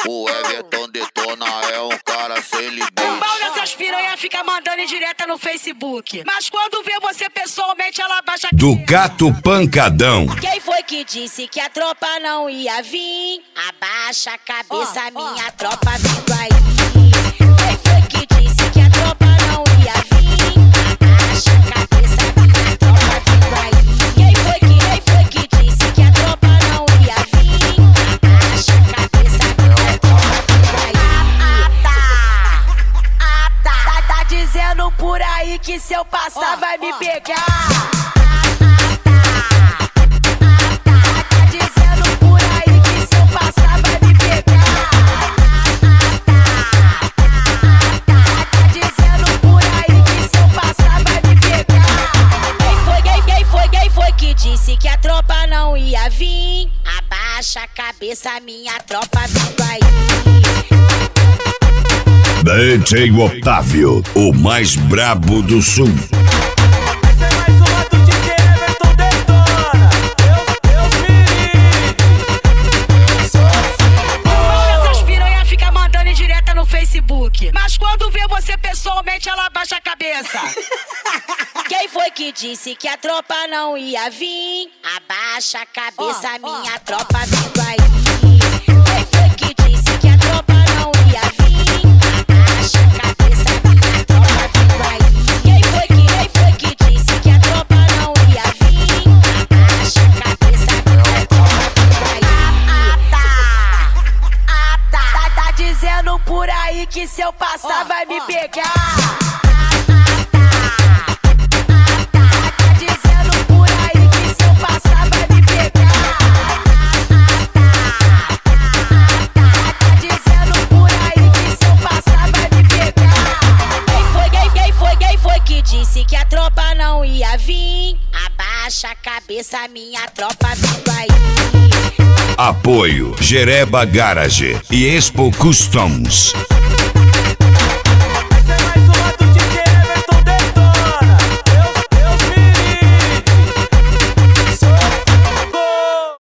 O Everton detona, é um cara sem limite. O pau dessas piranha fica mandando em direta no Facebook. Mas quando vê você pessoalmente, ela baixa... Do Gato Pancadão. Quem foi que disse que a tropa não ia vir? Abaixa a cabeça, minha tropa vindo aí. Quem foi que disse que a tropa não ia vir? Abaixa a cabeça, minha tropa vindo aí. Quem foi que disse que a tropa não ia vir? Abaixa a cabeça, minha tropa vindo aí. Tá dizendo por aí que se eu passar vai me pegar. Disse que a tropa não ia vir. Abaixa a cabeça, minha tropa vindo aí. DJ Otávio, o mais brabo do sul. Essa é mais uma do DJ Everton detona. Deus me livre. Essas piranha fica mandando em direta no Facebook. Mas quando vê você pessoalmente, ela baixa a cabeça. Quem foi que disse que a tropa não ia vir? Abaixa a cabeça, minha tropa vindo aí. Quem foi que disse que a tropa não ia vir? Abaixa a cabeça, minha tropa vindo aí. Quem foi que disse que a tropa não ia vir? Abaixa a cabeça, minha tropa vindo aí. Tá dizendo por aí que se eu passar vai me pegar. Disse que a tropa não ia vir. Abaixa a cabeça, minha tropa vindo aí. Apoio Jereba Garage e Expo Customs.